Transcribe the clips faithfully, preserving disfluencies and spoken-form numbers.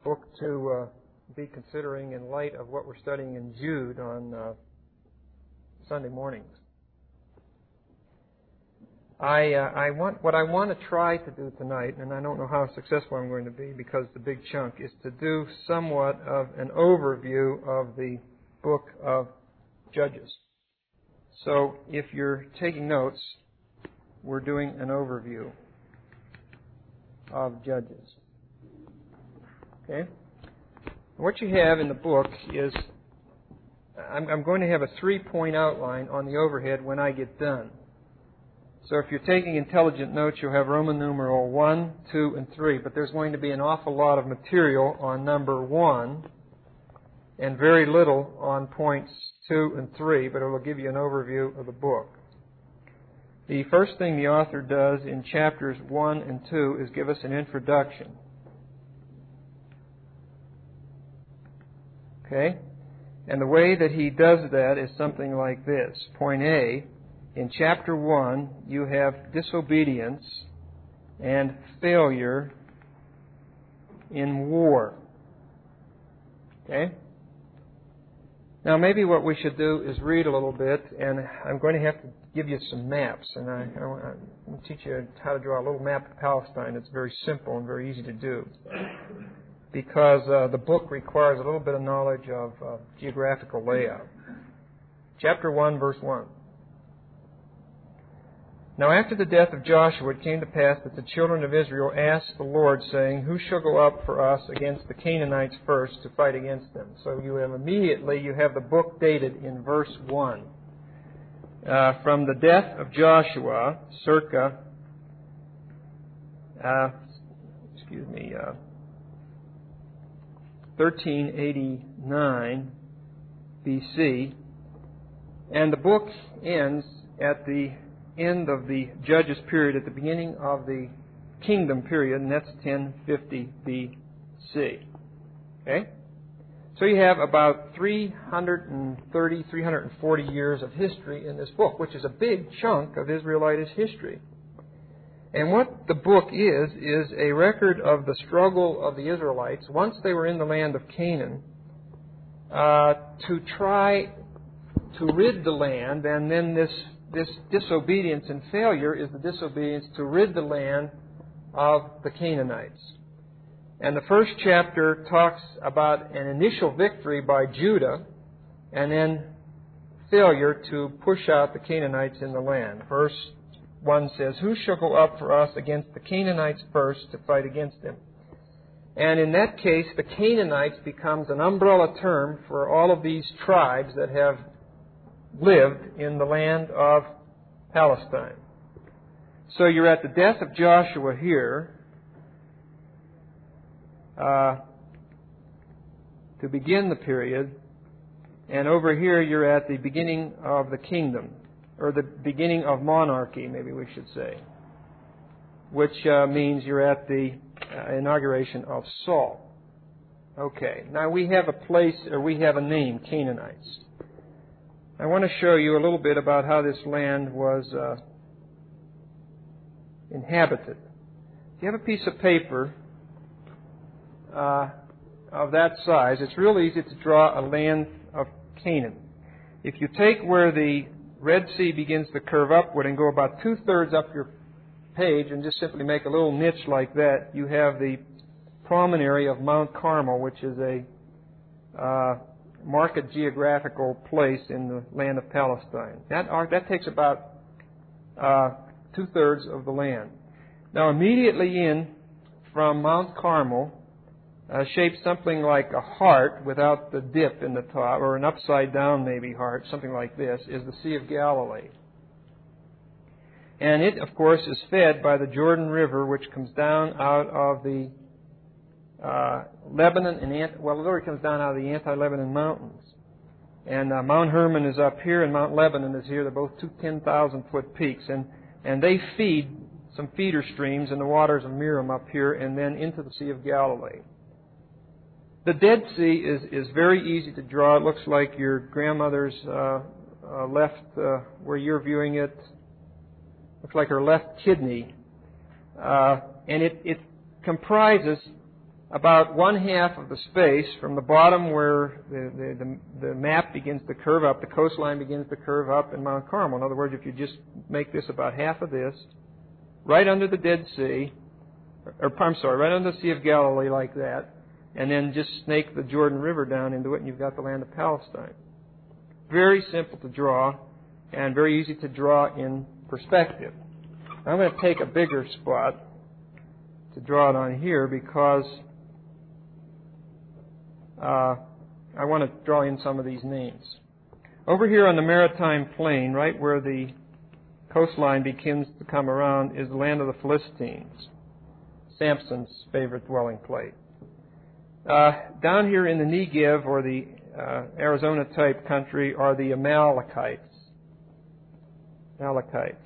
book to uh, be considering in light of what we're studying in Jude on uh, Sunday mornings. I, uh, I want what I want to try to do tonight, and I don't know how successful I'm going to be because the big chunk is to do somewhat of an overview of the book of Judges. So if you're taking notes, we're doing an overview of Judges. Okay? What you have in the book is, I'm, I'm going to have a three-point outline on the overhead when I get done. So if you're taking intelligent notes, you'll have Roman numeral one, two, and three. But there's going to be an awful lot of material on number one and very little on points two and three, but it will give you an overview of the book. The first thing the author does in chapters one and two is give us an introduction. Okay? And the way that he does that is something like this. Point A, in chapter one, you have disobedience and failure in war. Okay? Now, maybe what we should do is read a little bit, and I'm going to have to give you some maps. And I, I, I'll teach you how to draw a little map of Palestine. It's very simple and very easy to do, because uh, the book requires a little bit of knowledge of uh, geographical layout. Chapter one, verse one. Now after the death of Joshua, it came to pass that the children of Israel asked the Lord, saying, Who shall go up for us against the Canaanites first to fight against them? So you have immediately, you have the book dated in verse one. Uh, from the death of Joshua, circa, uh, excuse me, uh, thirteen eighty-nine B C, and the book ends at the end of the Judges period, at the beginning of the Kingdom period, and that's ten fifty B C. Okay? So you have about three hundred thirty, three hundred forty years of history in this book, which is a big chunk of Israelitish history. And what the book is, is a record of the struggle of the Israelites, once they were in the land of Canaan, uh, to try to rid the land, and then this This disobedience and failure is the disobedience to rid the land of the Canaanites. And the first chapter talks about an initial victory by Judah and then failure to push out the Canaanites in the land. Verse one says, Who shall go up for us against the Canaanites first to fight against them? And in that case, the Canaanites becomes an umbrella term for all of these tribes that have lived in the land of Palestine. So you're at the death of Joshua here uh, to begin the period, and over here you're at the beginning of the kingdom, or the beginning of monarchy, maybe we should say, which uh, means you're at the uh, inauguration of Saul. Okay, now we have a place, or we have a name, Canaanites. I want to show you a little bit about how this land was uh, inhabited. If you have a piece of paper uh, of that size, it's real easy to draw a land of Canaan. If you take where the Red Sea begins to curve upward and go about two-thirds up your page and just simply make a little niche like that, you have the promontory of Mount Carmel, which is a uh, marked geographical place in the land of Palestine. That, that takes about uh, two-thirds of the land. Now, immediately in from Mount Carmel, uh, shaped something like a heart without the dip in the top, or an upside-down maybe heart, something like this, is the Sea of Galilee. And it, of course, is fed by the Jordan River, which comes down out of the Uh, Lebanon and Ant- well, it already comes down out of the anti-Lebanon mountains, and uh, Mount Hermon is up here, and Mount Lebanon is here. They're both two ten thousand foot peaks, and and they feed some feeder streams in the waters of Merom up here, and then into the Sea of Galilee. The Dead Sea is is very easy to draw. It looks like your grandmother's uh, uh, left, uh, where you're viewing it, looks like her left kidney, uh, and it it comprises about one half of the space from the bottom where the, the, the, the map begins to curve up, the coastline begins to curve up in Mount Carmel. In other words, if you just make this about half of this, right under the Dead Sea, or I'm sorry, right under the Sea of Galilee like that, and then just snake the Jordan River down into it, and you've got the land of Palestine. Very simple to draw, and very easy to draw in perspective. I'm going to take a bigger spot to draw it on here because uh, I want to draw in some of these names. Over here on the Maritime Plain, right where the coastline begins to come around, is the land of the Philistines, Samson's favorite dwelling place. Uh, down here in the Negev, or the uh, Arizona-type country, are the Amalekites. Amalekites.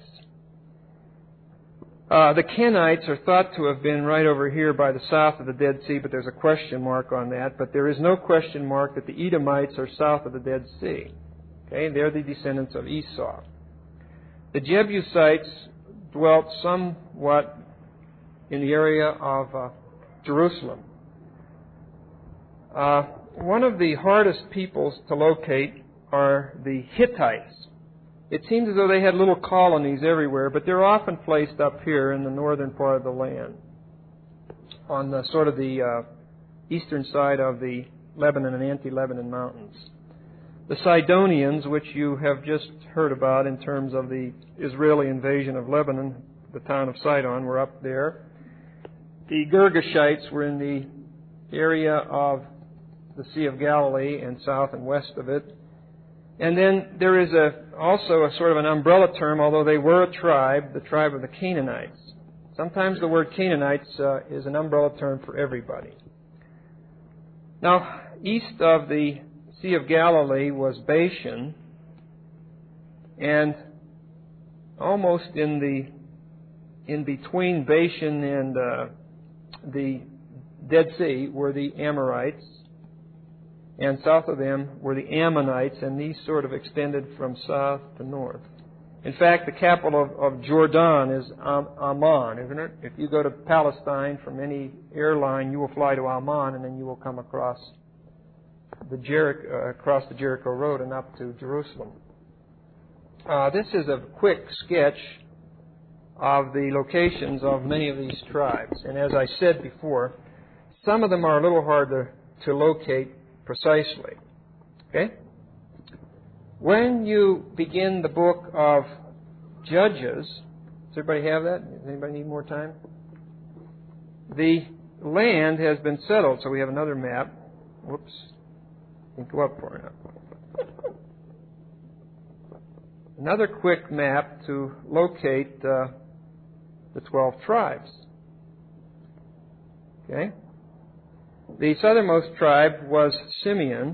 Uh, the Kenites are thought to have been right over here by the south of the Dead Sea, but there's a question mark on that. But there is no question mark that the Edomites are south of the Dead Sea. Okay, they're the descendants of Esau. The Jebusites dwelt somewhat in the area of uh, Jerusalem. Uh, one of the hardest peoples to locate are the Hittites. It seems as though they had little colonies everywhere, but they're often placed up here in the northern part of the land, on the sort of the uh, eastern side of the Lebanon and anti-Lebanon mountains. The Sidonians, which you have just heard about in terms of the Israeli invasion of Lebanon, the town of Sidon, were up there. The Girgashites were in the area of the Sea of Galilee and south and west of it. And then there is a, also a sort of an umbrella term, although they were a tribe, the tribe of the Canaanites. Sometimes the word Canaanites uh, is an umbrella term for everybody. Now, east of the Sea of Galilee was Bashan, and almost in the in between Bashan and uh, the Dead Sea were the Amorites, and south of them were the Ammonites, and these sort of extended from south to north. In fact, the capital of, of Jordan is Am- Amman, isn't it? If you go to Palestine from any airline, you will fly to Amman, and then you will come across the Jericho, uh, across the Jericho Road and up to Jerusalem. Uh, this is a quick sketch of the locations of many of these tribes. And as I said before, some of them are a little hard to, to locate precisely. Okay? When you begin the book of Judges, does everybody have that? Does anybody need more time? The land has been settled, so we have another map. Whoops. Didn't go up far enough. Another quick map to locate uh, the twelve tribes. Okay? The southernmost tribe was Simeon,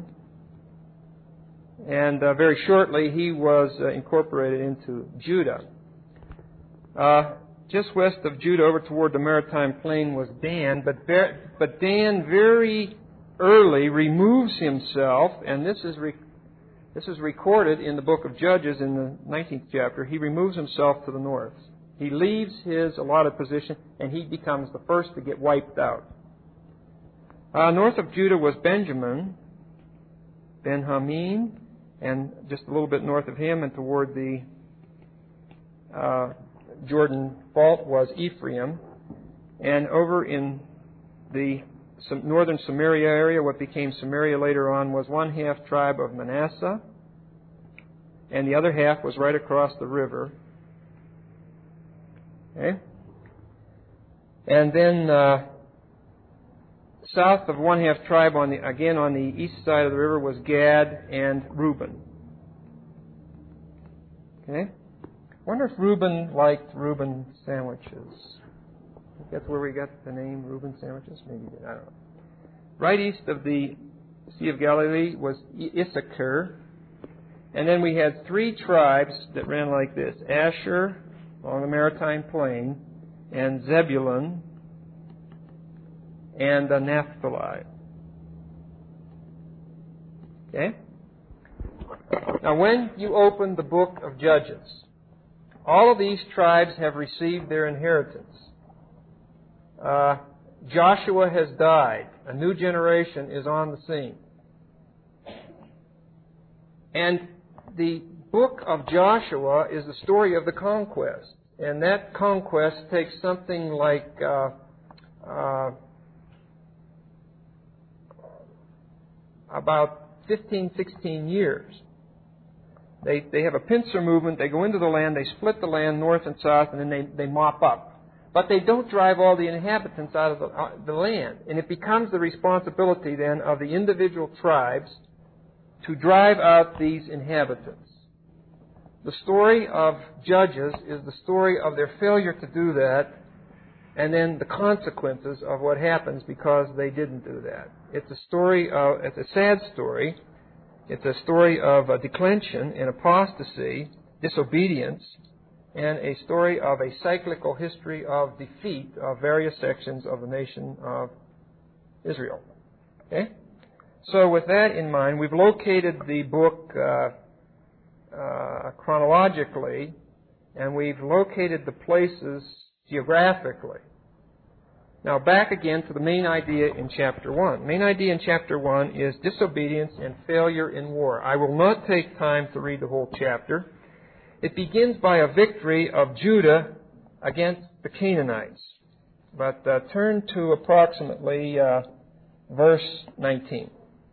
and uh, very shortly he was uh, incorporated into Judah. Uh, just west of Judah, over toward the Maritime Plain, was Dan, but, Ber- but Dan very early removes himself, and this is re- this is recorded in the book of Judges in the nineteenth chapter. He removes himself to the north. He leaves his allotted position, and he becomes the first to get wiped out. Uh, north of Judah was Benjamin, Ben-Hameen, and just a little bit north of him and toward the uh, Jordan Fault was Ephraim. And over in the northern Samaria area, what became Samaria later on, was one half tribe of Manasseh, and the other half was right across the river. Okay? And then uh, south of one half tribe, on the again on the east side of the river, was Gad and Reuben. Okay? I wonder if Reuben liked Reuben sandwiches. I think that's where we got the name Reuben sandwiches. Maybe I don't know. Right east of the Sea of Galilee was Issachar, and then we had three tribes that ran like this: Asher along the Maritime Plain, and Zebulun, and uh, Naphtali. Okay? Now, when you open the book of Judges, all of these tribes have received their inheritance. Uh, Joshua has died. A new generation is on the scene. And the book of Joshua is the story of the conquest. And that conquest takes something like uh, uh, about fifteen, sixteen years. They, they have a pincer movement. They go into the land. They split the land north and south, and then they, they mop up. But they don't drive all the inhabitants out of the, uh, the land. And it becomes the responsibility then of the individual tribes to drive out these inhabitants. The story of Judges is the story of their failure to do that, and then the consequences of what happens because they didn't do that. It's a story of, it's a sad story. It's a story of a declension and apostasy, disobedience, and a story of a cyclical history of defeat of various sections of the nation of Israel. Okay? So with that in mind, we've located the book uh, uh, chronologically, and we've located the places geographically. Now back again to the main idea in chapter one. The main idea in chapter one is disobedience and failure in war. I will not take time to read the whole chapter. It begins by a victory of Judah against the Canaanites. But uh, turn to approximately uh, verse nineteen.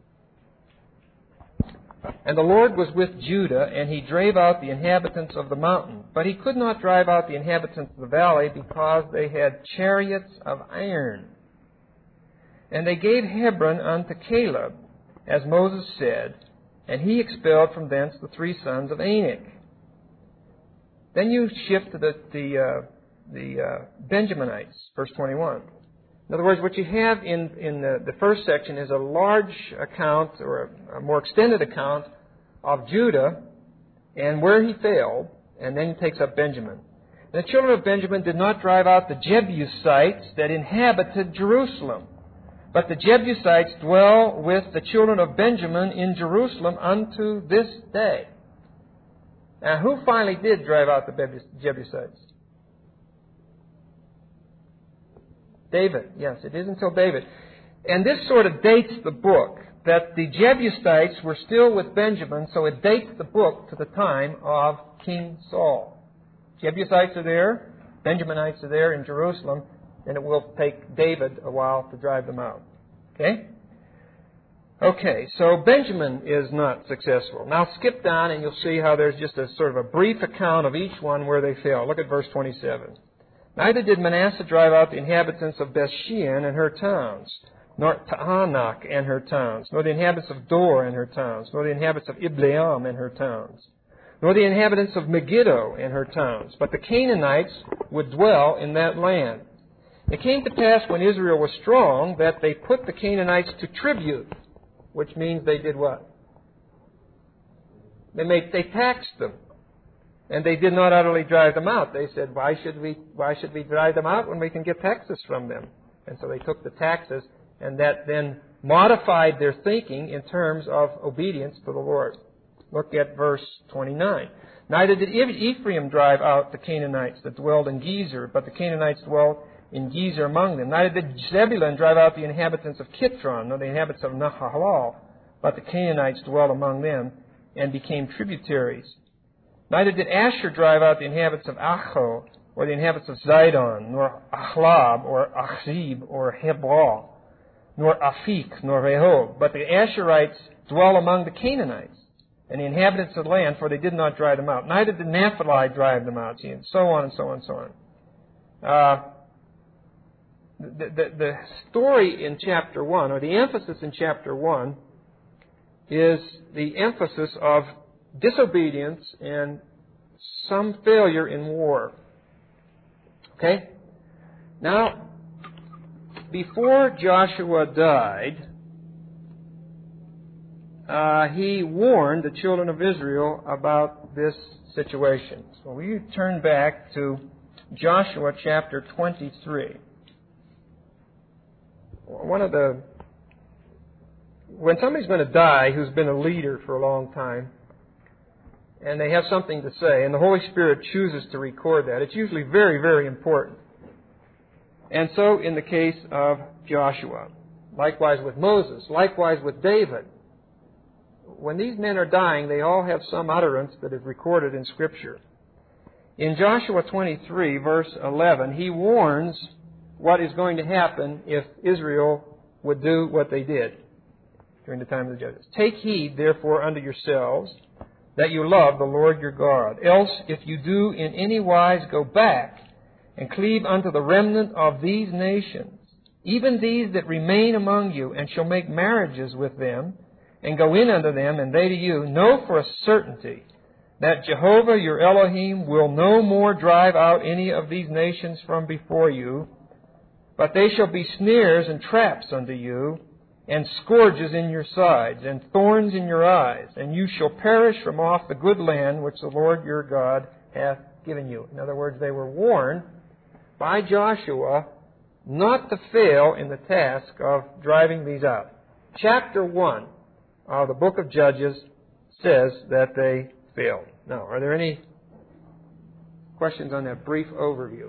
And the Lord was with Judah, and he drave out the inhabitants of the mountain. But he could not drive out the inhabitants of the valley, because they had chariots of iron. And they gave Hebron unto Caleb, as Moses said, and he expelled from thence the three sons of Anak. Then you shift to the, the, uh, the uh, Benjaminites, verse twenty-one. In other words, what you have in, in the, the first section is a large account, or a, a more extended account, of Judah and where he failed, and then he takes up Benjamin. And the children of Benjamin did not drive out the Jebusites that inhabited Jerusalem, but the Jebusites dwell with the children of Benjamin in Jerusalem unto this day. Now, who finally did drive out the Jebusites? David. Yes, it is until David. And this sort of dates the book, that the Jebusites were still with Benjamin, so it dates the book to the time of King Saul. Jebusites are there, Benjaminites are there in Jerusalem, and it will take David a while to drive them out. Okay? Okay, so Benjamin is not successful. Now skip down and you'll see how there's just a sort of a brief account of each one where they fail. Look at verse twenty-seven. Neither did Manasseh drive out the inhabitants of Bethshean and her towns, nor Taanach and her towns, nor the inhabitants of Dor and her towns, nor the inhabitants of Ibleam and her towns, nor the inhabitants of Megiddo and her towns. But the Canaanites would dwell in that land. It came to pass when Israel was strong that they put the Canaanites to tribute, which means they did what? They made, they taxed them. And they did not utterly drive them out. They said, why should we, why should we drive them out when we can get taxes from them? And so they took the taxes, and that then modified their thinking in terms of obedience to the Lord. Look at verse twenty-nine. Neither did Ephraim drive out the Canaanites that dwelled in Gezer, but the Canaanites dwelt in Gezer among them. Neither did Zebulun drive out the inhabitants of Kitron, nor the inhabitants of Nahalal, but the Canaanites dwelt among them and became tributaries. Neither did Asher drive out the inhabitants of Acho, or the inhabitants of Zidon, nor Achlab, or Achzib, or Hebron, nor Afik, nor Rehob. But the Asherites dwell among the Canaanites, and the inhabitants of the land, for they did not drive them out. Neither did Naphtali drive them out, and so on and so on and so on. Uh, the, the, the story in chapter one, or the emphasis in chapter one, is the emphasis of disobedience and some failure in war. Okay? Now, before Joshua died, uh, he warned the children of Israel about this situation. So will you turn back to Joshua chapter twenty-three. One of the... When somebody's going to die who's been a leader for a long time, and they have something to say, and the Holy Spirit chooses to record that, it's usually very, very important. And so in the case of Joshua. Likewise with Moses. Likewise with David. When these men are dying, they all have some utterance that is recorded in Scripture. In Joshua twenty-three, verse eleven, he warns what is going to happen if Israel would do what they did during the time of the judges. Take heed, therefore, unto yourselves, that you love the Lord your God. Else, if you do in any wise go back and cleave unto the remnant of these nations, even these that remain among you, and shall make marriages with them, and go in unto them, and they to you, know for a certainty that Jehovah your Elohim will no more drive out any of these nations from before you, but they shall be snares and traps unto you, and scourges in your sides, and thorns in your eyes, and you shall perish from off the good land which the Lord your God hath given you. In other words, they were warned by Joshua not to fail in the task of driving these out. Chapter one of the book of Judges says that they failed. Now, are there any questions on that brief overview?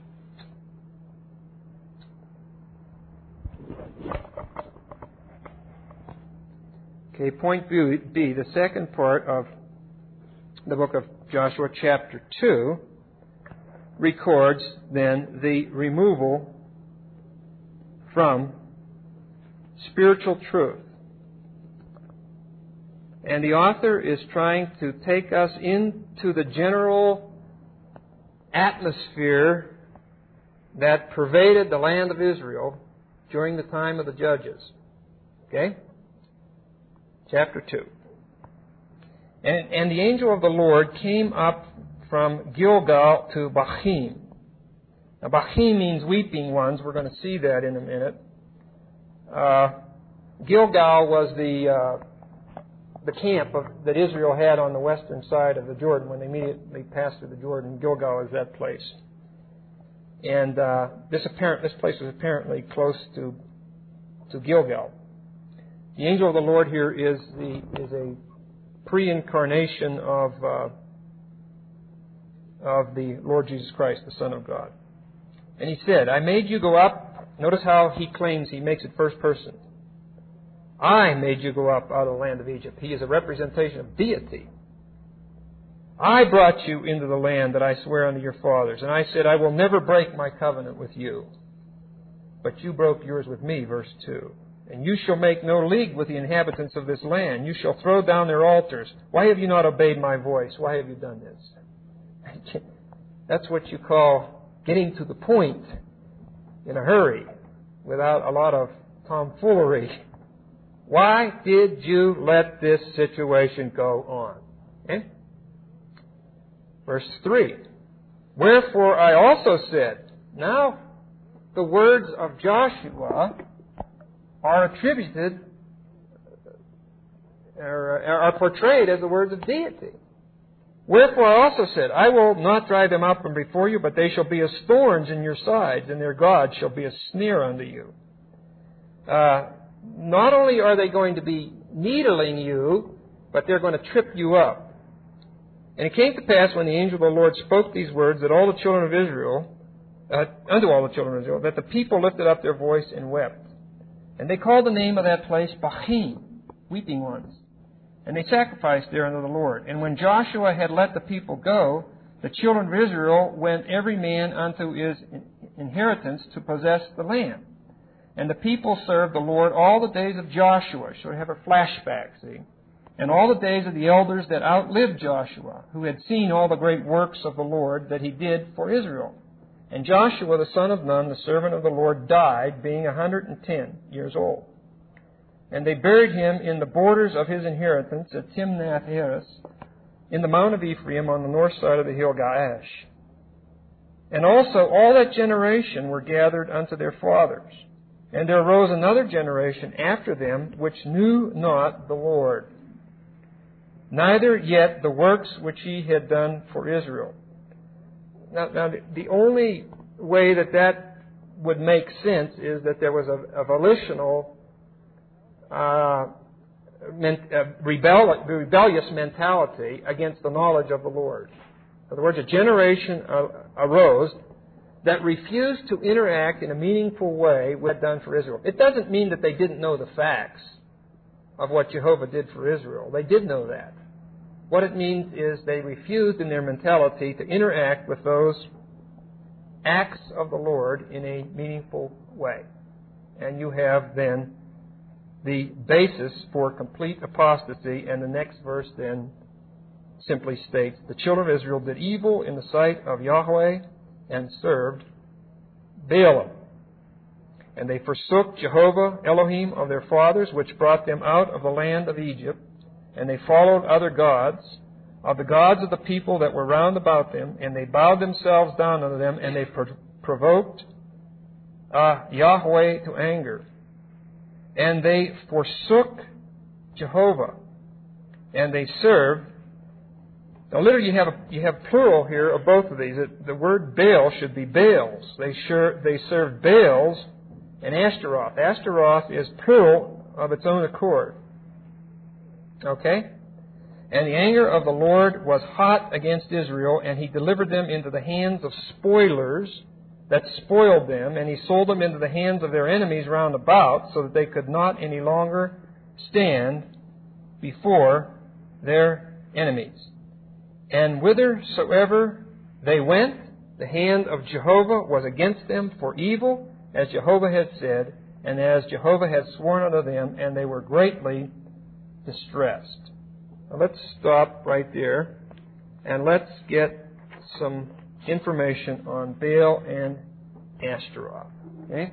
Okay, point B, the second part of the book of Joshua, chapter two, records then the removal from spiritual truth. And the author is trying to take us into the general atmosphere that pervaded the land of Israel during the time of the judges. Okay? Chapter two. And, and the angel of the Lord came up from Gilgal to Bachim. Now, Bachim means weeping ones. We're going to see that in a minute. Uh, Gilgal was the uh, the camp of, that Israel had on the western side of the Jordan when they immediately passed through the Jordan. Gilgal is that place. And uh, this apparent this place was apparently close to to Gilgal. The angel of the Lord here is the is a pre-incarnation of uh, of the Lord Jesus Christ, the Son of God. And he said, I made you go up. Notice how he claims he makes it first person. I made you go up out of the land of Egypt. He is a representation of deity. I brought you into the land that I swear unto your fathers. And I said, I will never break my covenant with you. But you broke yours with me, verse two. And you shall make no league with the inhabitants of this land. You shall throw down their altars. Why have you not obeyed my voice? Why have you done this? That's what you call getting to the point in a hurry without a lot of tomfoolery. Why did you let this situation go on? Okay? Verse three. Wherefore I also said, now the words of Joshua are attributed, are, are portrayed as the words of deity. Wherefore I also said, I will not drive them out from before you, but they shall be as thorns in your sides, and their God shall be a snare unto you. Uh, not only are they going to be needling you, but they're going to trip you up. And it came to pass when the angel of the Lord spoke these words that all the children of Israel, uh, unto all the children of Israel, that the people lifted up their voice and wept. And they called the name of that place Bachim, weeping ones. And they sacrificed there unto the Lord. And when Joshua had let the people go, the children of Israel went every man unto his inheritance to possess the land. And the people served the Lord all the days of Joshua. So we have a flashback, see? And all the days of the elders that outlived Joshua, who had seen all the great works of the Lord that he did for Israel. And Joshua, the son of Nun, the servant of the Lord, died, being a hundred and ten years old. And they buried him in the borders of his inheritance at Timnath-Heres, in the mount of Ephraim, on the north side of the hill Gaash. And also all that generation were gathered unto their fathers. And there arose another generation after them, which knew not the Lord, neither yet the works which he had done for Israel. Now, now the only way that that would make sense is that there was a, a volitional, uh, men, uh, rebel, rebellious mentality against the knowledge of the Lord. In other words, a generation uh, arose that refused to interact in a meaningful way with what had done for Israel. It doesn't mean that they didn't know the facts of what Jehovah did for Israel. They did know that. What it means is they refused in their mentality to interact with those acts of the Lord in a meaningful way. And you have then the basis for complete apostasy, and the next verse then simply states, the children of Israel did evil in the sight of Yahweh and served Baalim. And they forsook Jehovah, Elohim of their fathers, which brought them out of the land of Egypt, and they followed other gods, of the gods of the people that were round about them, and they bowed themselves down unto them, and they pro- provoked uh, Yahweh to anger. And they forsook Jehovah, and they served. Now, literally, you have a, you have plural here of both of these. It, the word Baal should be Baals. They sure, they served Baals and Ashtaroth. Ashtaroth is plural of its own accord. Okay? And the anger of the Lord was hot against Israel, and He delivered them into the hands of spoilers that spoiled them, and He sold them into the hands of their enemies round about, so that they could not any longer stand before their enemies. And whithersoever they went, the hand of Jehovah was against them for evil, as Jehovah had said, and as Jehovah had sworn unto them, and they were greatly distressed. Now let's stop right there, and let's get some information on Baal and Ashtaroth. Okay?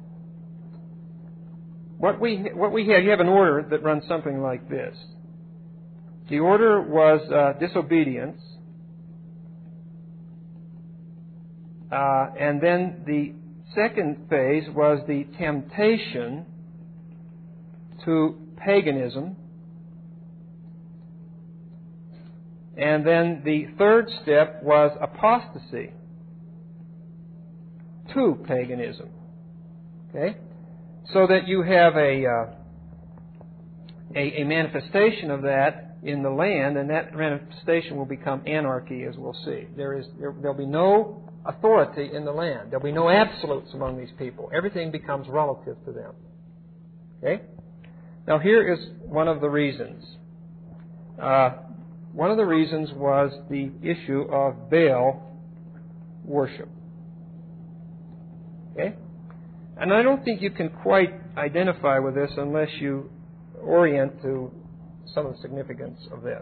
What we what we have, you have an order that runs something like this. The order was uh, disobedience, uh, and then the second phase was the temptation to paganism, and then the third step was apostasy to paganism. Okay, so that you have a uh, a, a manifestation of that in the land, and that manifestation will become anarchy, as we'll see. There is there, there'll be no authority in the land. There'll be no absolutes among these people. Everything becomes relative to them. Okay? Now here is one of the reasons. Uh, one of the reasons was the issue of Baal worship. Okay? And I don't think you can quite identify with this unless you orient to some of the significance of this.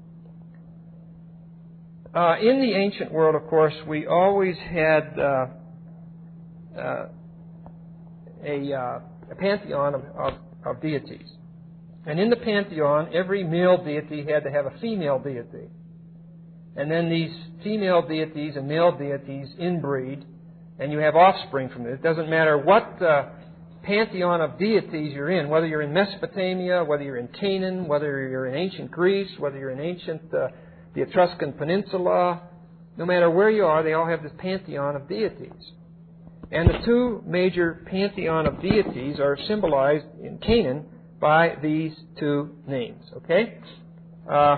Uh, in the ancient world, of course, we always had uh, uh, a, uh, a pantheon of, of, of deities. And in the pantheon, every male deity had to have a female deity. And then these female deities and male deities inbreed, and you have offspring from it. It doesn't matter what uh, pantheon of deities you're in, whether you're in Mesopotamia, whether you're in Canaan, whether you're in ancient Greece, whether you're in ancient uh, the Etruscan Peninsula, no matter where you are, they all have this pantheon of deities. And the two major pantheon of deities are symbolized in Canaan by these two names. Okay, uh,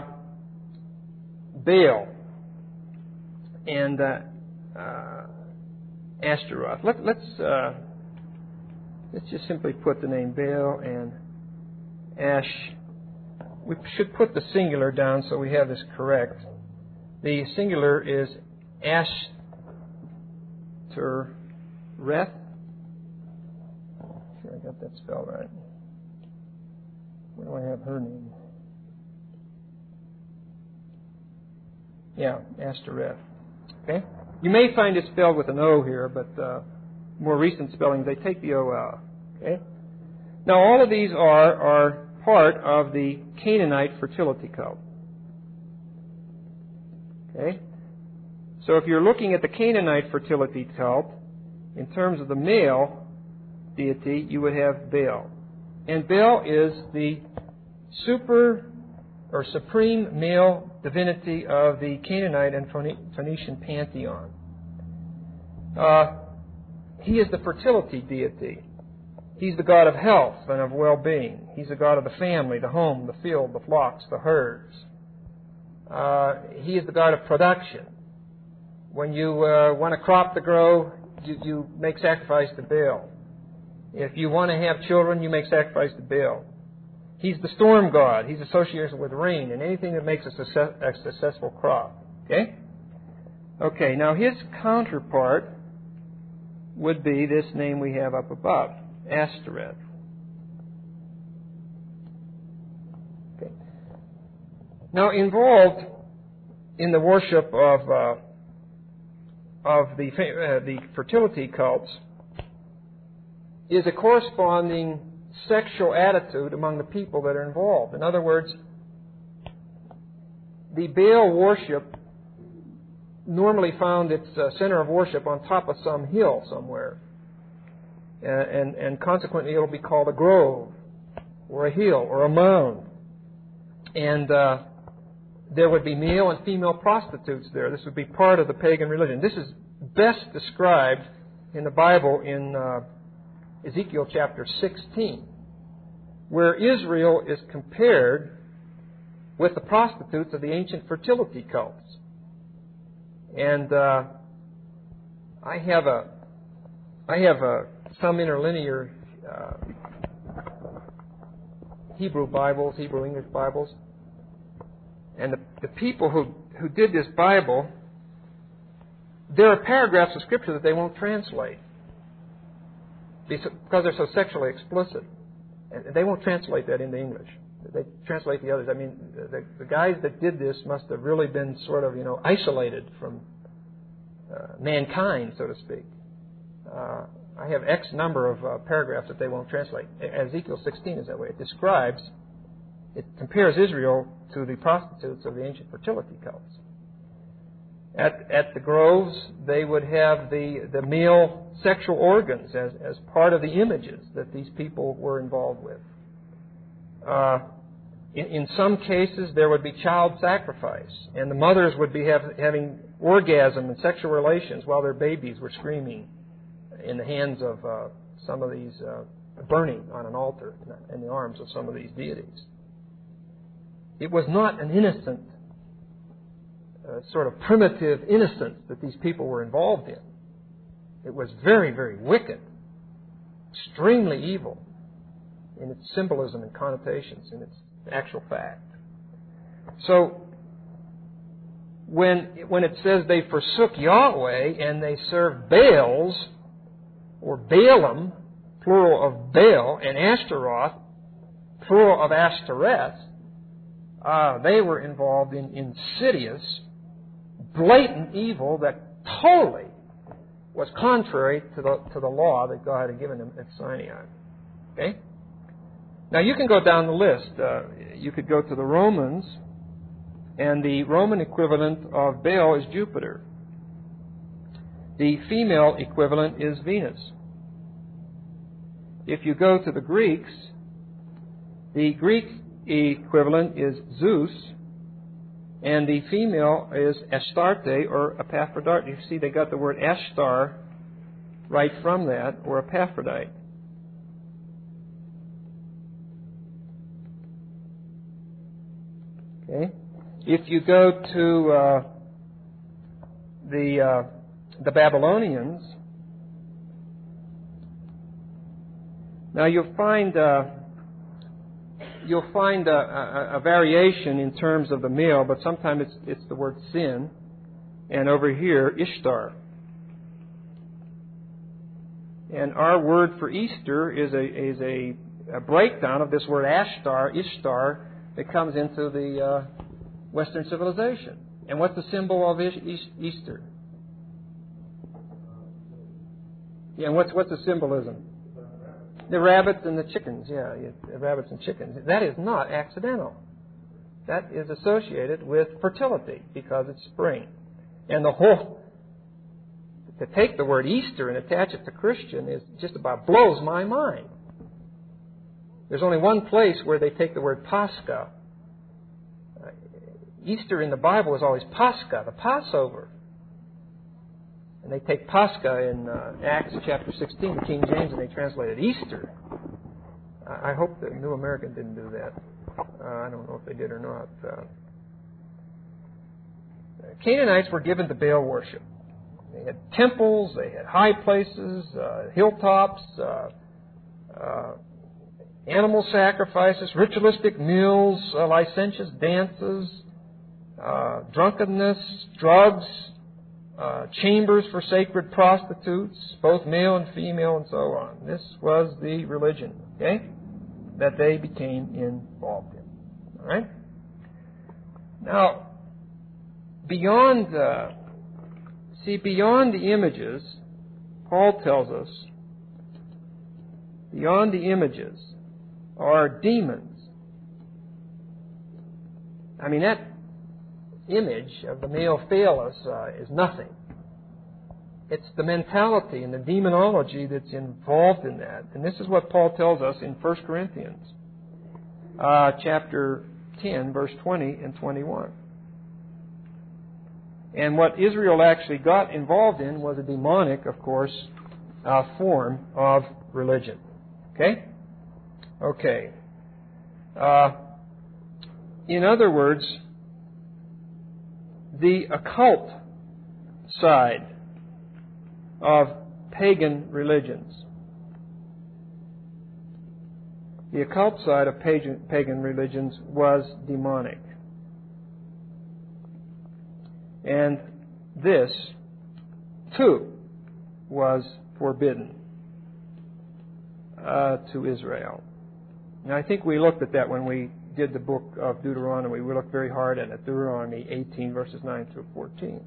Baal and uh, uh, Ashtaroth. Let, let's. Uh, Let's just simply put the name Baal and Ash. We should put the singular down so we have this correct. The singular is Ashtoreth. Sure, I got that spelled right. Where do I have her name? Yeah, Ashtoreth. Okay? You may find it spelled with an O here, but uh, more recent spellings, they take the O out. Okay? Now, all of these are, are part of the Canaanite fertility cult. Okay? So if you're looking at the Canaanite fertility cult, in terms of the male deity, you would have Baal. And Baal is the super or supreme male divinity of the Canaanite and Phoenician pantheon. Uh, he is the fertility deity. He's the god of health and of well-being. He's the god of the family, the home, the field, the flocks, the herds. Uh, he is the god of production. When you uh, want a crop to grow, you, you make sacrifice to Baal. If you want to have children, you make sacrifice to Baal. He's the storm god. He's associated with rain and anything that makes a, success, a successful crop. Okay? Okay, now his counterpart would be this name we have up above, Ashtoreth. Okay. Now, involved in the worship of uh, of the uh, the fertility cults is a corresponding sexual attitude among the people that are involved. In other words, the Baal worship normally found its uh, center of worship on top of some hill somewhere. Uh, and, and consequently, it'll be called a grove, or a hill, or a mound. And uh, there would be male and female prostitutes there. This would be part of the pagan religion. This is best described in the Bible in uh, Ezekiel chapter sixteen, where Israel is compared with the prostitutes of the ancient fertility cults. And uh, I have a, I have a, some interlinear uh, Hebrew Bibles, Hebrew English Bibles, and the, the people who who did this Bible, there are paragraphs of Scripture that they won't translate because they're so sexually explicit, and they won't translate that into English. They translate the others. I mean, the, the guys that did this must have really been sort of, you know, isolated from uh, mankind, so to speak. Uh, I have X number of uh, paragraphs that they won't translate. Ezekiel sixteen is that way. It describes, it compares Israel to the prostitutes of the ancient fertility cults. At, at the groves, they would have the, the male sexual organs as, as part of the images that these people were involved with. Uh, in, in some cases, there would be child sacrifice, and the mothers would be have, having orgasm and sexual relations while their babies were screaming in the hands of uh, some of these, uh, burning on an altar in the arms of some of these deities. It was not an innocent, uh, sort of primitive innocence that these people were involved in. It was very, very wicked, extremely evil in its symbolism and connotations, in its actual fact. So, when when it says they forsook Yahweh and they served Baals, or Baalim, plural of Baal, and Ashtaroth, plural of Ashtoreth, uh, they were involved in insidious, blatant evil that totally was contrary to the to the law that God had given them at Sinai. Okay? Now you can go down the list. Uh, you could go to the Romans, and the Roman equivalent of Baal is Jupiter. The female equivalent is Venus. If you go to the Greeks, the Greek equivalent is Zeus, and the female is Astarte or Epaphrodite. You see they got the word Ashtar right from that, or Epaphrodite. Okay. If you go to uh, the uh, the Babylonians, now you'll find uh, you'll find a, a, a variation in terms of the male, but sometimes it's it's the word sin, and over here Ishtar. And our word for Easter is a is a, a breakdown of this word Ashtar, Ishtar, that comes into the uh, Western civilization. And what's the symbol of Easter? Yeah, and what's what's the symbolism? The rabbits and the chickens. Yeah, the rabbits and chickens. That is not accidental. That is associated with fertility because it's spring. And the whole, to take the word Easter and attach it to Christian is just about blows my mind. There's only one place where they take the word Pascha. Uh, Easter in the Bible is always Pascha, the Passover. And they take Pascha in uh, Acts chapter sixteen, the King James, and they translate it Easter. I, I hope the New American didn't do that. Uh, I don't know if they did or not. Uh, Canaanites were given to Baal worship. They had temples, they had high places, uh, hilltops, uh, uh, animal sacrifices, ritualistic meals, uh, licentious dances, uh, drunkenness, drugs, uh, chambers for sacred prostitutes, both male and female, and so on. This was the religion, okay, that they became involved in. All right? Now, beyond, uh, see, beyond the images, Paul tells us, beyond the images are demons. I mean, that image of the male phallus uh, is nothing. It's the mentality and the demonology that's involved in that. And this is what Paul tells us in First Corinthians uh, chapter ten, verse twenty and twenty-one. And what Israel actually got involved in was a demonic, of course, uh, form of religion. Okay? Okay. Uh, in other words, the occult side of pagan religions. The occult side of pagan, pagan religions was demonic. And this, too, was forbidden uh, to Israel. Now, I think we looked at that when we did the book of Deuteronomy. We looked very hard at it, Deuteronomy eighteen, verses nine through fourteen.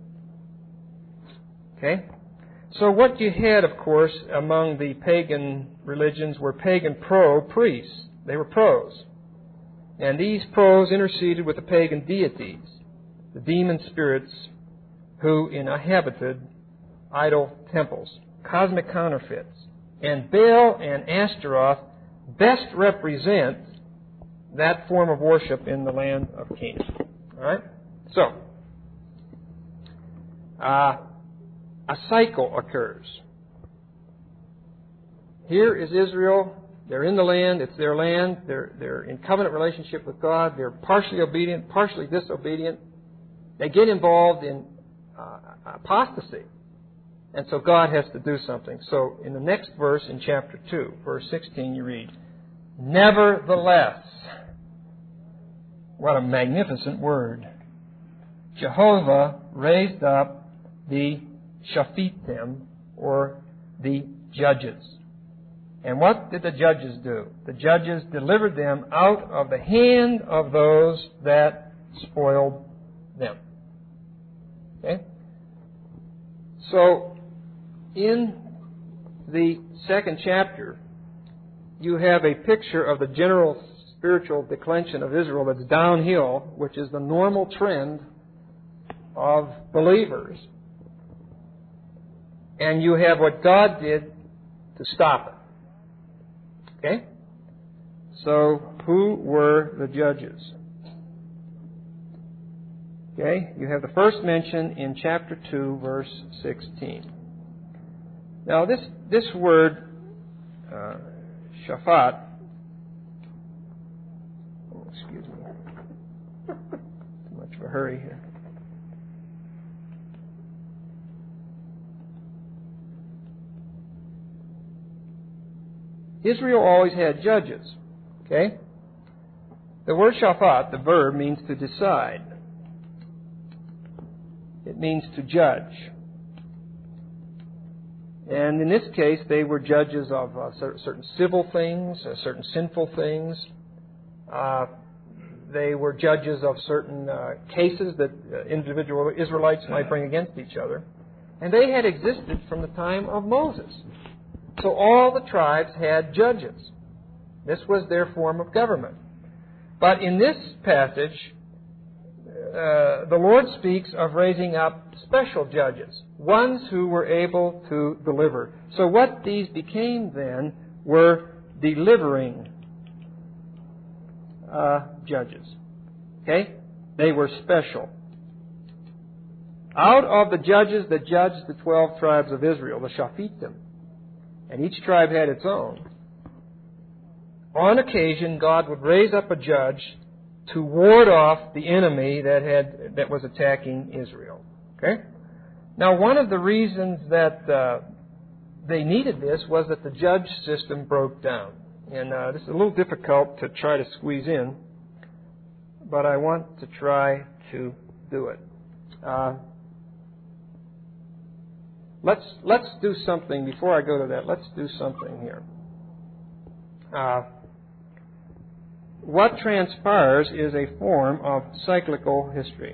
Okay? So what you had, of course, among the pagan religions were pagan pro-priests. They were pros. And these pros interceded with the pagan deities, the demon spirits who inhabited idol temples, cosmic counterfeits. And Baal and Ashtaroth best represent that form of worship in the land of Canaan. All right? So, uh, a cycle occurs. Here is Israel. They're in the land. It's their land. They're, they're in covenant relationship with God. They're partially obedient, partially disobedient. They get involved in uh, apostasy. And so God has to do something. So in the next verse, in chapter two, verse sixteen, you read, "Nevertheless," what a magnificent word, "Jehovah raised up the Shaphitim," or the judges. And what did the judges do? The judges delivered them out of the hand of those that spoiled them. Okay? So, in the second chapter, you have a picture of the general spiritual declension of Israel that's downhill, which is the normal trend of believers. And you have what God did to stop it. Okay? So, who were the judges? Okay? You have the first mention in chapter two, verse sixteen. Now, this, this word, uh, Shaphat, oh, excuse me, too much of a hurry here. Israel always had judges. Okay? The word Shaphat, the verb, means to decide. It means to judge. And in this case, they were judges of uh, certain civil things, uh, certain sinful things. Uh, they were judges of certain uh, cases that uh, individual Israelites might bring against each other. And they had existed from the time of Moses. So all the tribes had judges. This was their form of government. But in this passage, uh, the Lord speaks of raising up special judges, ones who were able to deliver. So what these became then were delivering uh, judges. Okay? They were special. Out of the judges that judged the twelve tribes of Israel, the Shaphitim, and each tribe had its own, on occasion God would raise up a judge to ward off the enemy that had that was attacking Israel. Okay? Now, one of the reasons that uh, they needed this was that the judge system broke down. And uh, this is a little difficult to try to squeeze in, but I want to try to do it. Uh, let's let's do something before I go to that. Let's do something here. Uh, what transpires is a form of cyclical history.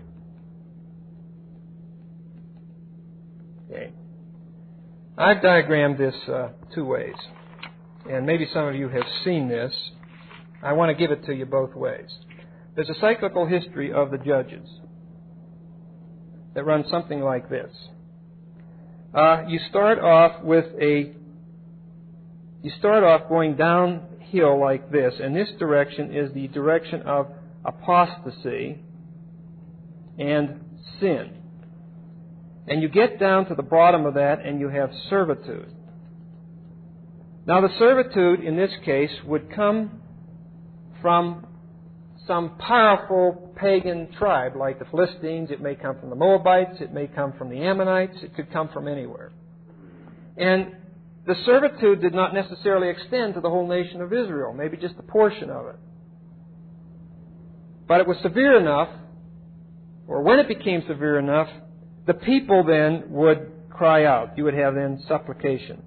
Okay. I've diagrammed this uh, two ways, and maybe some of you have seen this. I want to give it to you both ways. There's a cyclical history of the judges that runs something like this. Uh, you start off with a, you start off going downhill like this, and this direction is the direction of apostasy and sin. And you get down to the bottom of that and you have servitude. Now the servitude in this case would come from some powerful pagan tribe like the Philistines. It may come from the Moabites. It may come from the Ammonites. It could come from anywhere. And the servitude did not necessarily extend to the whole nation of Israel, maybe just a portion of it. But it was severe enough, or when it became severe enough, the people then would cry out. You would have then supplication.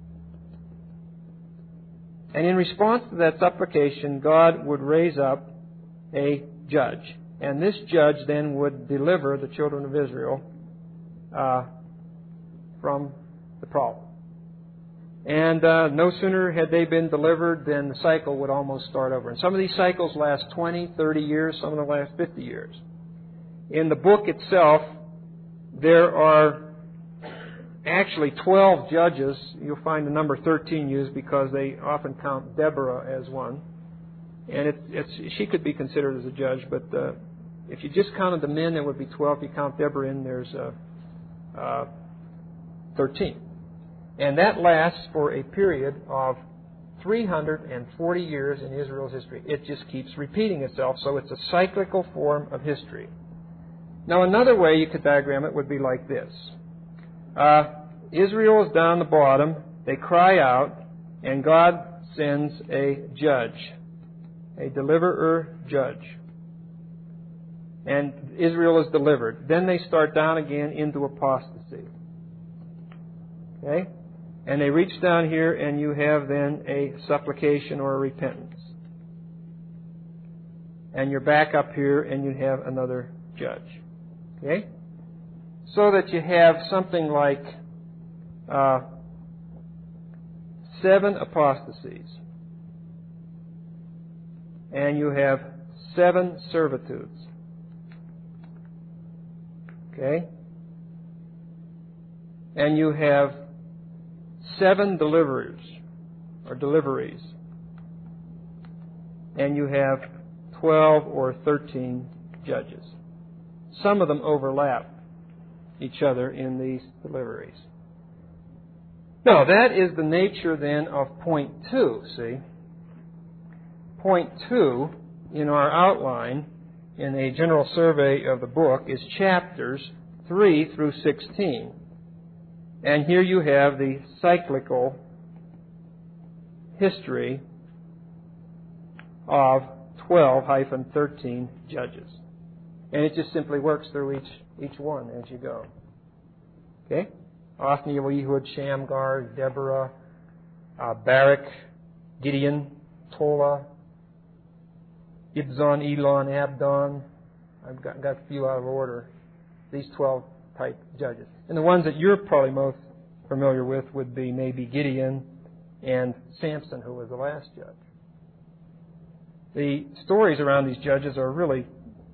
And in response to that supplication, God would raise up a judge. And this judge then would deliver the children of Israel uh, from the problem. And uh, no sooner had they been delivered than the cycle would almost start over. And some of these cycles last twenty, thirty years, some of them last fifty years. In the book itself, there are actually twelve judges. You'll find the number thirteen used because they often count Deborah as one. And it, it's, she could be considered as a judge, but uh, if you just counted the men, there would be twelve. If you count Deborah in, there's uh, uh, thirteen. And that lasts for a period of three hundred forty years in Israel's history. It just keeps repeating itself, so it's a cyclical form of history. Now, another way you could diagram it would be like this. Uh, Israel is down the bottom. They cry out, and God sends a judge, a deliverer judge. And Israel is delivered. Then they start down again into apostasy. Okay? And they reach down here, and you have then a supplication or a repentance. And you're back up here, and you have another judge. Okay? So that you have something like uh, seven apostasies. And you have seven servitudes. Okay? And you have seven deliverers, or deliveries. And you have twelve or thirteen judges. Some of them overlap each other in these deliveries. Now, that is the nature then of point two, see? Point two in our outline in a general survey of the book is chapters three through sixteen. And here you have the cyclical history of twelve and thirteen judges. And it just simply works through each each one as you go. Okay? Othniel, Ehud, Shamgar, Deborah, uh, Barak, Gideon, Tola, Ibzan, Elon, Abdon. I've got, got a few out of order. These twelve type judges. And the ones that you're probably most familiar with would be maybe Gideon and Samson, who was the last judge. The stories around these judges are really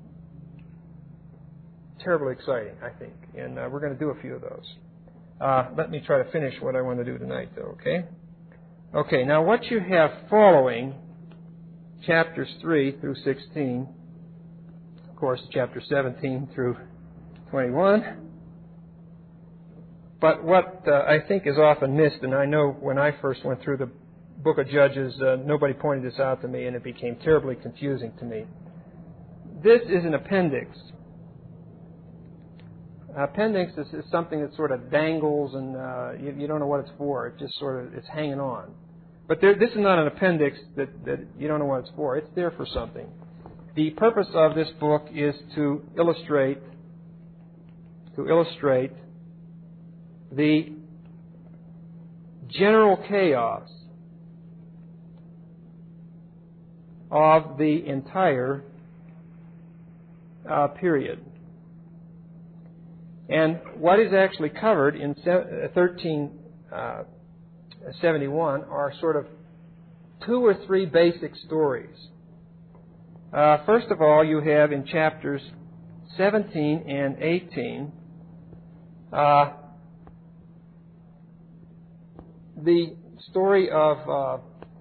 terribly exciting, I think. And uh, we're going to do a few of those. Uh, let me try to finish what I want to do tonight, though, okay? Okay, now what you have following chapters three through sixteen, of course, chapter seventeen through twenty-one. But what uh, I think is often missed, and I know when I first went through the book of Judges, uh, nobody pointed this out to me, and it became terribly confusing to me. This is an appendix. Appendix is, is something that sort of dangles and uh, you, you don't know what it's for. It just sort of, it's hanging on. But there, this is not an appendix that, that you don't know what it's for. It's there for something. The purpose of this book is to illustrate, to illustrate the general chaos of the entire uh, period. And what is actually covered in thirteen seventy-one are sort of two or three basic stories. Uh, first of all, you have in chapters seventeen and eighteen uh, the story of uh,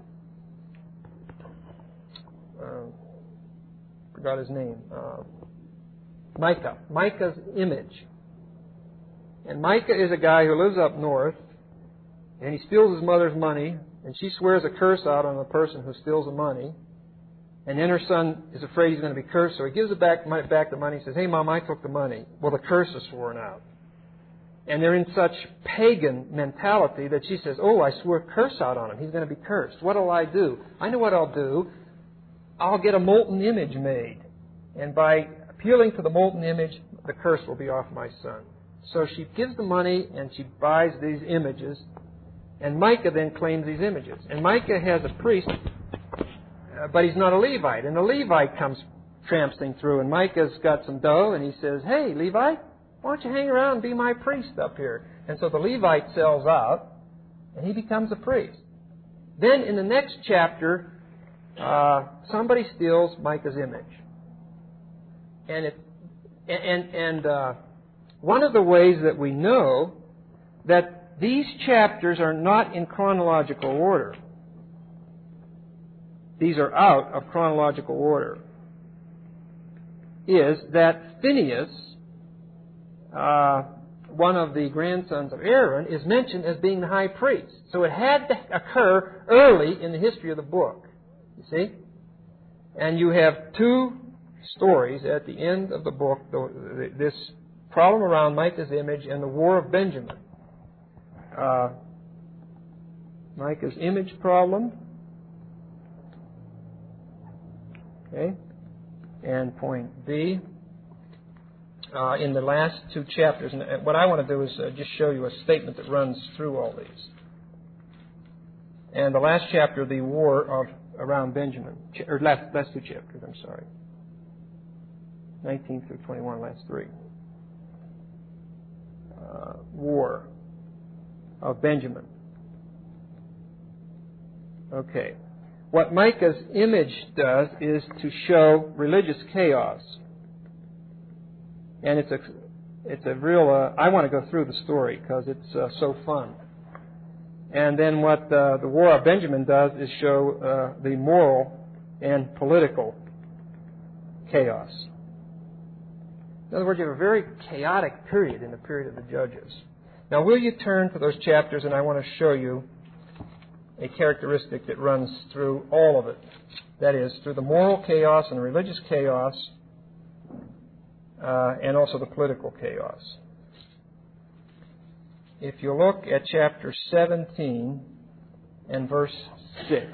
uh, forgot his name uh, Micah. Micah's image. And Micah is a guy who lives up north, and he steals his mother's money, and she swears a curse out on the person who steals the money. And then her son is afraid he's going to be cursed, so he gives it back, back the money. He says, "Hey, Mom, I took the money." Well, the curse is sworn out. And they're in such pagan mentality that she says, "Oh, I swore a curse out on him. He's going to be cursed. What'll I do? I know what I'll do. I'll get a molten image made. And by appealing to the molten image, the curse will be off my son." So she gives the money and she buys these images, and Micah then claims these images. And Micah has a priest, uh, but he's not a Levite. And the Levite comes tramping through, and Micah's got some dough, and he says, "Hey, Levite, why don't you hang around and be my priest up here?" And so the Levite sells out, and he becomes a priest. Then in the next chapter, uh, somebody steals Micah's image. And it, and, and, uh, one of the ways that we know that these chapters are not in chronological order, these are out of chronological order, is that Phinehas, uh, one of the grandsons of Aaron, is mentioned as being the high priest. So it had to occur early in the history of the book, you see? And you have two stories at the end of the book, this problem around Micah's image and the War of Benjamin. Uh, Micah's image problem. Okay. And point B. Uh, in the last two chapters, and what I want to do is uh, just show you a statement that runs through all these. And the last chapter, the War of around Benjamin, or last, last two chapters, I'm sorry. nineteen through twenty-one, last three. Uh, war of Benjamin. Okay. What Micah's image does is to show religious chaos. And it's a, it's a real, uh, I want to go through the story because it's uh, so fun. And then what uh, the War of Benjamin does is show uh, the moral and political chaos. In other words, you have a very chaotic period in the period of the Judges. Now, will you turn to those chapters, and I want to show you a characteristic that runs through all of it. That is, through the moral chaos and religious chaos, uh, and also the political chaos. If you look at chapter seventeen and verse six.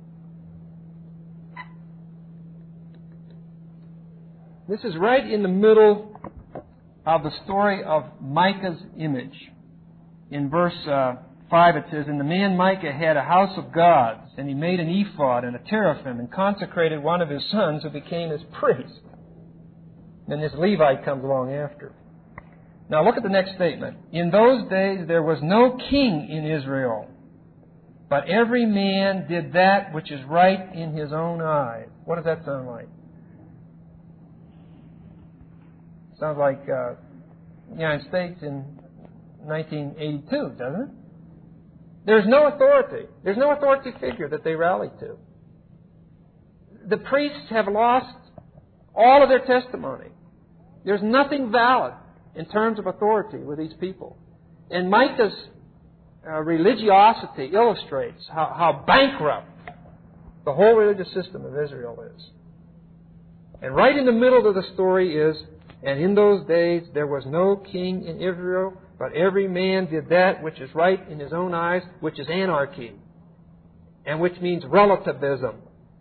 This is right in the middle of the story of Micah's image. In verse uh, five it says, "And the man Micah had a house of gods, and he made an ephod and a teraphim, and consecrated one of his sons who became his priest." Then this Levite comes along after. Now look at the next statement. "In those days there was no king in Israel, but every man did that which is right in his own eyes." What does that sound like? Sounds like uh, the United States in nineteen eighty-two, doesn't it? There's no authority. There's no authority figure that they rally to. The priests have lost all of their testimony. There's nothing valid in terms of authority with these people. And Micah's uh, religiosity illustrates how, how bankrupt the whole religious system of Israel is. And right in the middle of the story is And in those days there was no king in Israel, but every man did that which is right in his own eyes, which is anarchy, and which means relativism.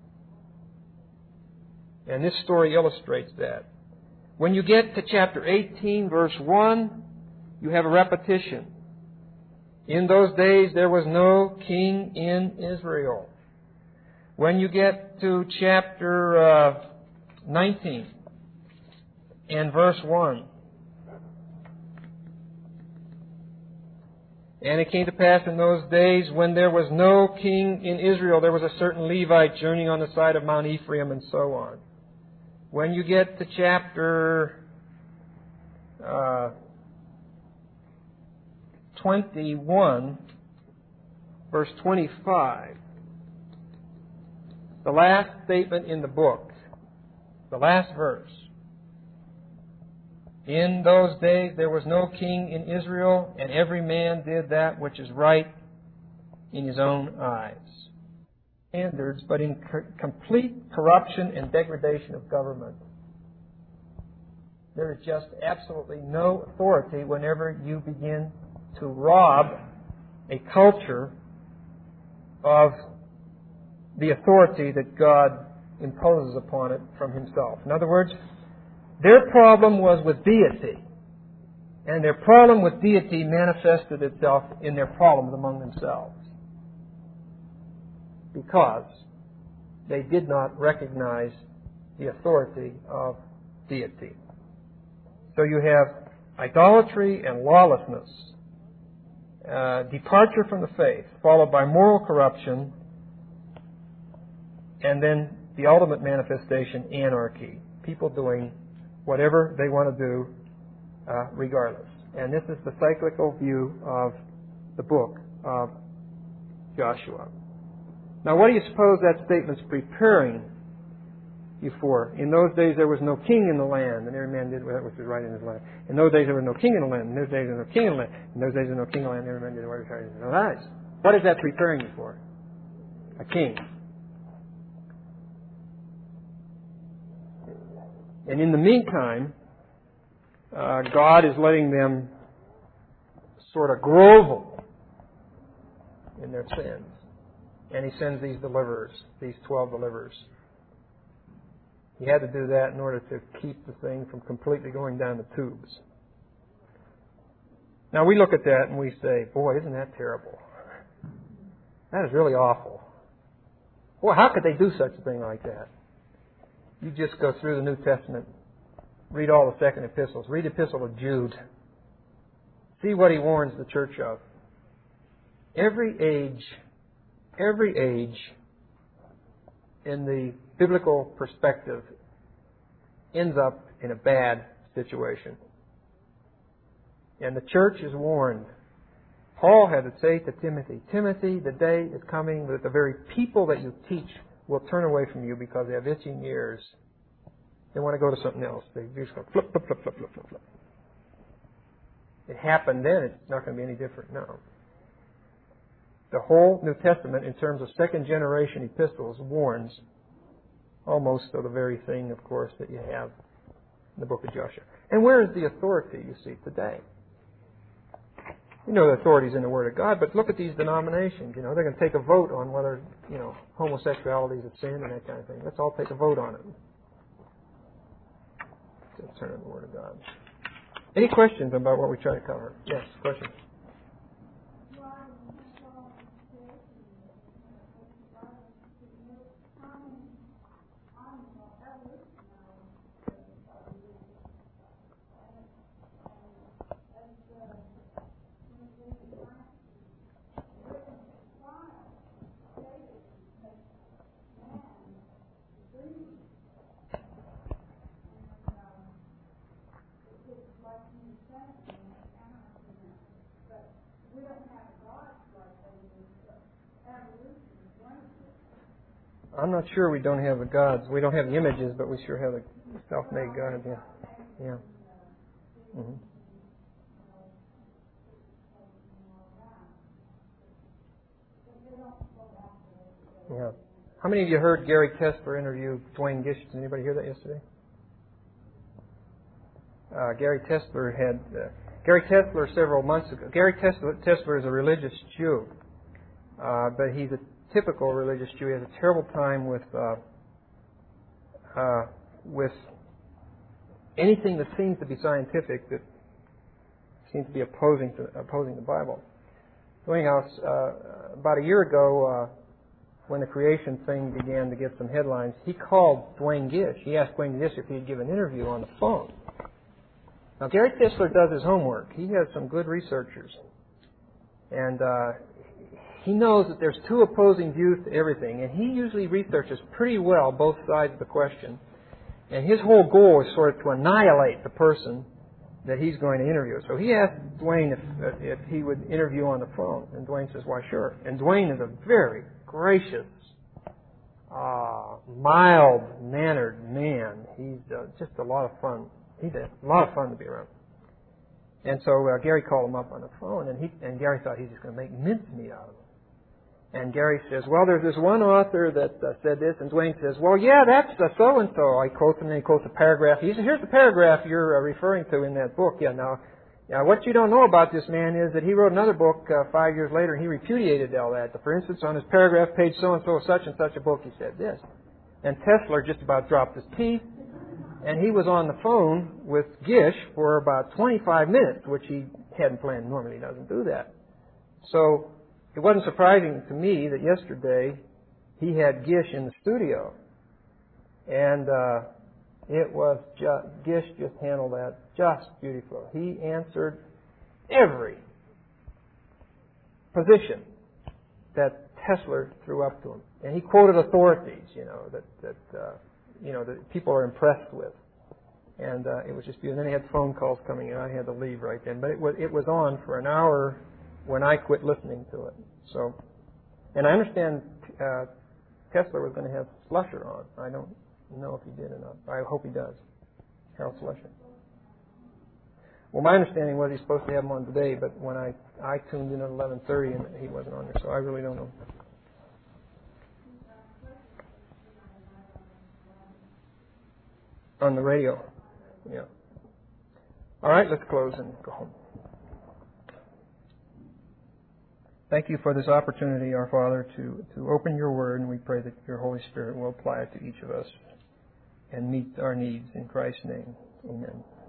And this story illustrates that. When you get to chapter eighteen, verse one, you have a repetition. In those days there was no king in Israel. When you get to chapter uh, nineteen and verse one, and it came to pass in those days when there was no king in Israel, there was a certain Levite journeying on the side of Mount Ephraim, and so on. When you get to chapter uh, twenty-one, verse twenty-five, the last statement in the book, the last verse. In those days there was no king in Israel, and every man did that which is right in his own eyes. Standards, but in co- complete corruption and degradation of government. There is just absolutely no authority whenever you begin to rob a culture of the authority that God imposes upon it from Himself. In other words, their problem was with deity, and their problem with deity manifested itself in their problems among themselves, because they did not recognize the authority of deity. So you have idolatry and lawlessness, uh, departure from the faith, followed by moral corruption, and then the ultimate manifestation, anarchy. People doing whatever they want to do, uh, regardless. And this is the cyclical view of the book of Joshua. Now, what do you suppose that statement's preparing you for? In those days there was no king in the land, and every man did that which was right in his land. In those days there was no king in the land. In those days there was no king in the land. In those days there was no king in the land, and every man did what was right in his own eyes. What is that preparing you for? A king. And in the meantime, uh, God is letting them sort of grovel in their sins. And He sends these deliverers, these twelve deliverers. He had to do that in order to keep the thing from completely going down the tubes. Now we look at that and we say, boy, isn't that terrible? That is really awful. Well, how could they do such a thing like that? You just go through the New Testament, read all the second epistles, read the epistle of Jude. See what he warns the church of. Every age, every age in the biblical perspective ends up in a bad situation. And the church is warned. Paul had to say to Timothy, Timothy, the day is coming that the very people that you teach will turn away from you because they have itching ears. They want to go to something else. They just go flip, flip, flip, flip, flip, flip, flip. It happened then. It's not going to be any different now. The whole New Testament, in terms of second generation epistles, warns almost of the very thing, of course, that you have in the book of Joshua. And where is the authority you see today? You know the authority's in the Word of God, but look at these denominations. You know, they're going to take a vote on whether, you know, homosexuality is a sin and that kind of thing. Let's all take a vote on it. Let's turn to the Word of God. Any questions about what we try to cover? Yes, questions? I'm not sure we don't have the gods. We don't have the images, but we sure have the self-made God. Yeah, yeah. Mm-hmm. Yeah. How many of you heard Gary Kessler interview Dwayne Gish? Did anybody hear that yesterday? uh, Gary Tesler had uh, Gary Tesler several months ago. Gary Tesler, Tesler is a religious Jew, uh, but he's a typical religious Jew. He has a terrible time with uh, uh, with anything that seems to be scientific that seems to be opposing to opposing the Bible. So anyhow, uh, about a year ago, uh, when the creation thing began to get some headlines, he called Duane Gish. He asked Duane Gish if he'd give an interview on the phone. Now, Gary Tesler does his homework. He has some good researchers. And uh, he knows that there's two opposing views to everything, and he usually researches pretty well both sides of the question. And his whole goal is sort of to annihilate the person that he's going to interview. So he asked Duane if, if he would interview on the phone. And Duane says, why, sure. And Duane is a very gracious, uh, mild-mannered man. He's uh, just a lot of fun. He's a lot of fun to be around. And so uh, Gary called him up on the phone, and he and Gary thought he's just going to make mincemeat out of him. And Gary says, well, there's this one author that uh, said this, and Duane says, well, yeah, that's uh, so-and-so. I quote him, and he quotes a paragraph. He says, here's the paragraph you're uh, referring to in that book. Yeah, now, yeah, what you don't know about this man is that he wrote another book uh, five years later, and he repudiated all that. For instance, on his paragraph page so-and-so, such and such a book, he said this. And Tesler just about dropped his teeth, and he was on the phone with Gish for about twenty-five minutes, which he hadn't planned. Normally he doesn't do that. So it wasn't surprising to me that yesterday he had Gish in the studio. And uh, it was just, Gish just handled that just beautifully. He answered every position that Tesler threw up to him. And he quoted authorities, you know, that, that uh, you know, that people are impressed with. And uh, it was just beautiful. And then he had phone calls coming in. I had to leave right then. But it was, it was on for an hour when I quit listening to it. So, and I understand uh, Tesler was going to have Slusher on. I don't know if he did or not. I hope he does. Harold Slusher. Well, my understanding was he's supposed to have him on today, but when I, I tuned in at eleven thirty and he wasn't on there, so I really don't know. On the radio. Yeah. All right, let's close and go home. Thank you for this opportunity, our Father, to, to open your word, and we pray that your Holy Spirit will apply it to each of us and meet our needs in Christ's name. Amen.